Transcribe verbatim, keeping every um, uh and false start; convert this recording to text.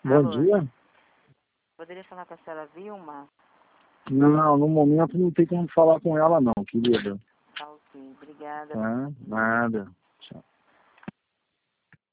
Bom Alô, dia. poderia falar com a senhora Vilma? Não, no momento não tem como falar com ela não, querida. Tá ok, obrigada. Tá? Nada. Tchau.